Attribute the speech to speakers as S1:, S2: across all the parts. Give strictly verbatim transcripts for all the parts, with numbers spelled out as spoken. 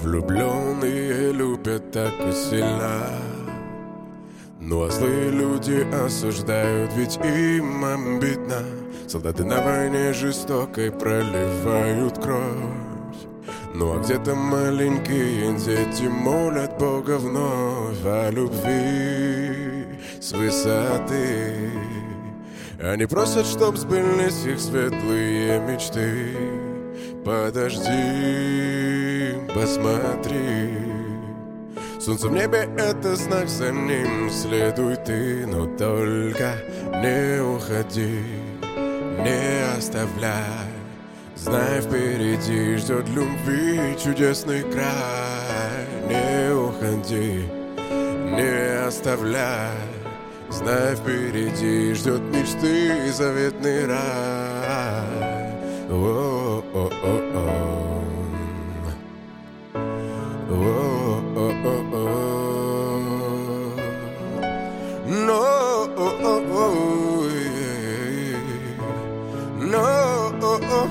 S1: Влюбленные любят так и сильно, ну а злые люди осуждают, ведь им обидно. Солдаты на войне жестокой проливают кровь, ну а где-то маленькие дети молят Бога вновь о любви с высоты. Они просят, чтоб сбылись их светлые мечты. Подожди, посмотри, солнце в небе — это знак, за ним следуй ты. Но только не уходи, не оставляй, знай, впереди ждет любви чудесный край. Не уходи, не оставляй, знай, впереди ждет мечты заветный рай. О-о-о-о-о. О-о-о-о-о. No, oh, oh, oh, yeah. No, oh, oh,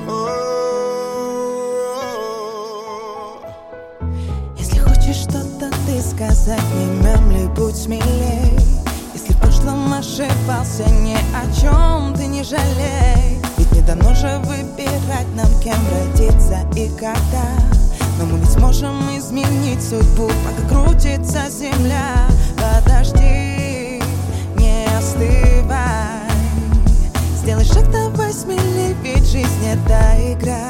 S1: oh.
S2: Если хочешь что-то ты сказать, не мемли, будь смелей. Если в прошлом ошибался, ни о чем ты не жалей. Ведь не дано же выбирать нам, кем родиться и когда. Но мы ведь можем изменить судьбу, пока крутится земля. Подожди, не остывай, сделай шаг, давай смелей, ведь жизнь — это игра.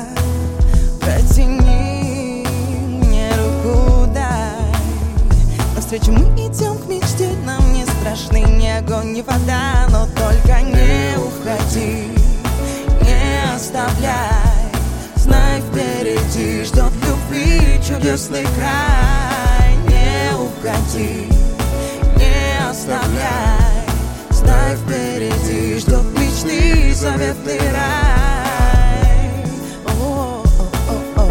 S2: Протяни мне руку, дай, навстречу мы идем к мечте. Нам не страшны ни огонь, ни вода, но только не уходи, не оставляй, знай, впереди ждет любви чудесный край. Не уходи, не оставляй, знай, впереди ждет мечты заветный рай. О-о-о-о-о.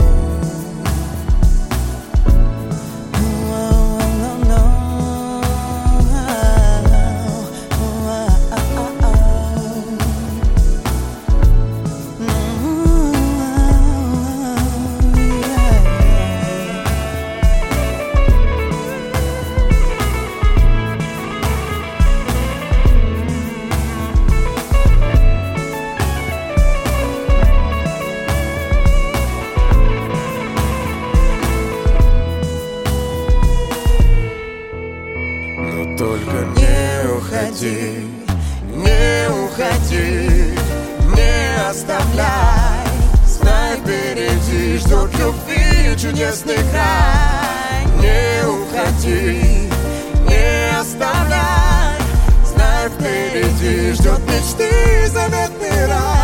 S1: Только не уходи, не уходи, не оставляй, знай, впереди ждет любви чудесный край. Не уходи, не оставляй, знай, впереди ждет мечты заветный рай.